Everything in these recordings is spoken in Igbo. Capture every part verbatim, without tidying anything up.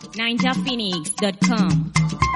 ninja phoenix dot com.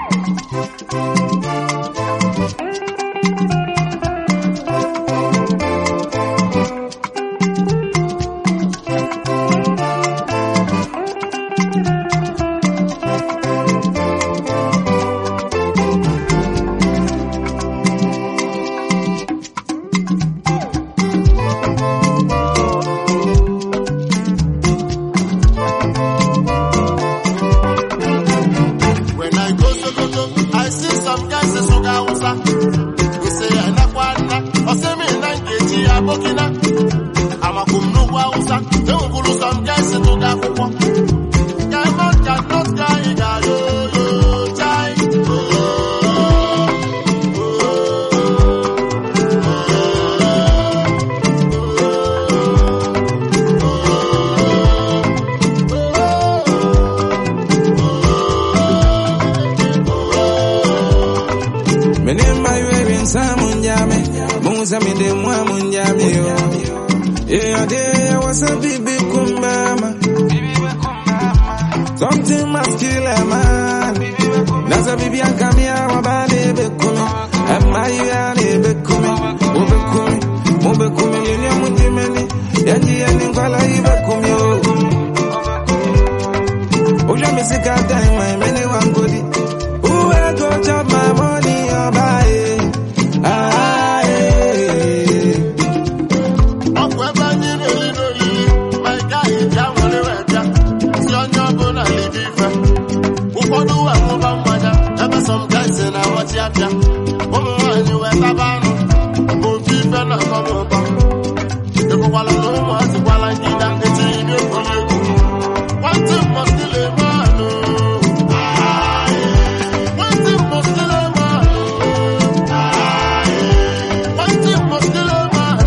Something must kill a man. Nasa bibi ankamia wabale bekumi. Amayi ane bekumi. Ubekumi, ubekumi linya mujimeni. Yanji yani nkwala ibekumi. Uja misika time mene wangodi. Uwe go chop my money obaye. Ah eh. Some guys in our watch ya. Woman, you were Tabano. Go keep and come over. If you want to know what you want to get down the chain, you for you. One thing must kill a man. One thing must kill a man. One thing must kill a man.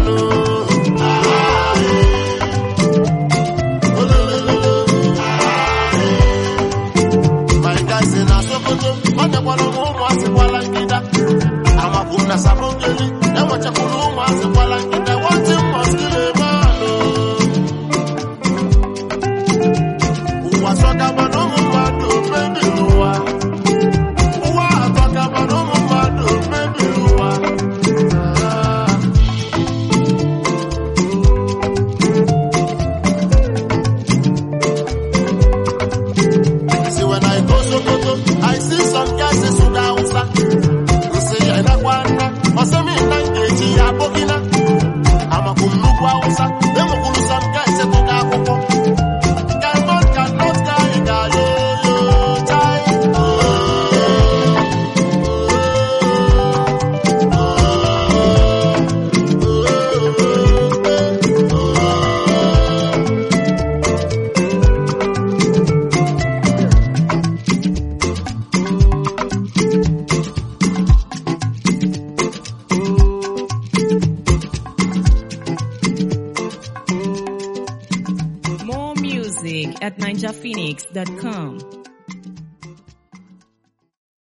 My guys in our Sokoto. Mwana kwa lumu mwasi kwa langida Ama kuna sabongeli Ewa chakulu mwasi kwa langida Wati mwaskile mano Uwa soka manomu mado Baby luwa Uwa atoka manomu mado Baby luwa See when I go Sokoto I see some guys in Sudausa. You say I na kwana, wasemi nangeji ya bogina. Ama kumlukwa usa, demo kulu some guys in Tugakoko. Cannot, cannot, cannot, yo, yo, chai. More music at ninja phoenix dot com.